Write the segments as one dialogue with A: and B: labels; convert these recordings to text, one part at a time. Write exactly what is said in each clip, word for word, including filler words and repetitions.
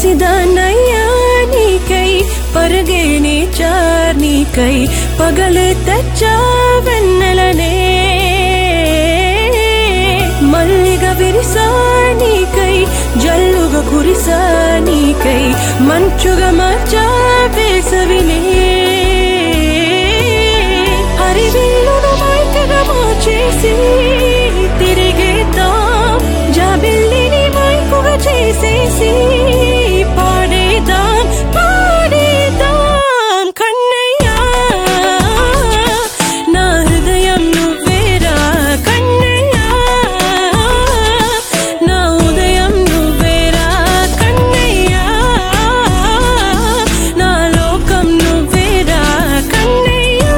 A: పసిదాన్నయ్యా నీకై పరుగేనే చార్నికై పగలు తెచ్చా వెన్నెలనే మల్లిగా విరిసా నీకై జల్లుగా కురిసా నీకై మంచుగా మార్చా వేసవినే హరివిల్లును మైకగా మార్చేసి తిరిగేద్దాం జాబిల్లిని మైకుగా చేసేసి పాడేద్దాం పాడేద్దాం కన్నయ్యా నా హృదయం నువ్వేరా కన్నయ్యా నా ఉదయం నువ్వేరా కన్నయ్యా నా లోకం నువ్వేరా కన్నయ్యా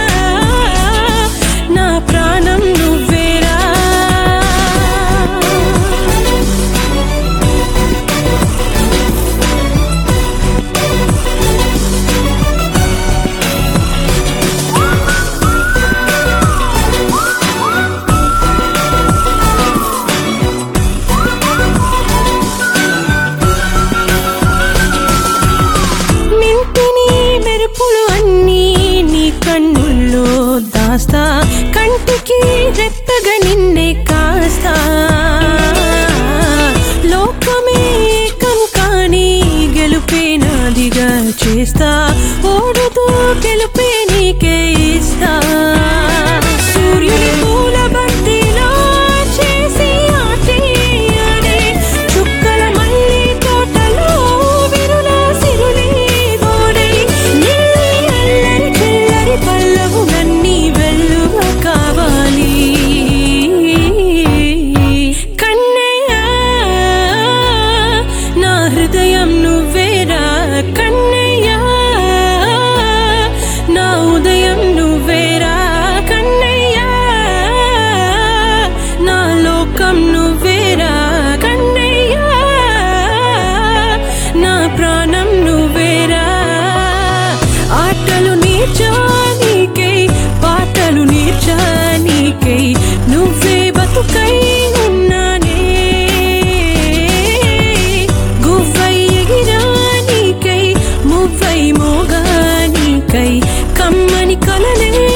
A: నా ప్రాణం నువ్వేరా మింటిని మెరుపులు అన్నీ నీ కన్నుల్లో దాస్తా కంటికి రెప్పగా నిన్నే కాస్తా లోకమే ఏకం కానీ గెలుపే నాదిగా చేస్తా ఓడుతూ గెలుపే నీకే ఇస్తా సూర్యుని పూల బంతిలో చేసి ఆటే ఆడే చుక్కల మల్లి తోటలో విరుల సిరులే గోడై నీ అల్లరి చిల్లరి పల్లవు నన్ని వెల్లువ కావాలి కన్నయ్యా నా హృదయం నువ్వేరా కన్నయ్యా నా ఉదయం నువ్వేరా కన్నయ్యా నా లోకం నువ్వేరా కన్నయ్యా నా ప్రాణం నువ్వేరా ఆటలు నేర్చా నీకై పాటలు నేర్చా నీకై నువ్వే బతుకై ఉన్నానే గువ్వై ఎగిరా నీకై మువ్వై మోగా నీకై కమ్మని కలలే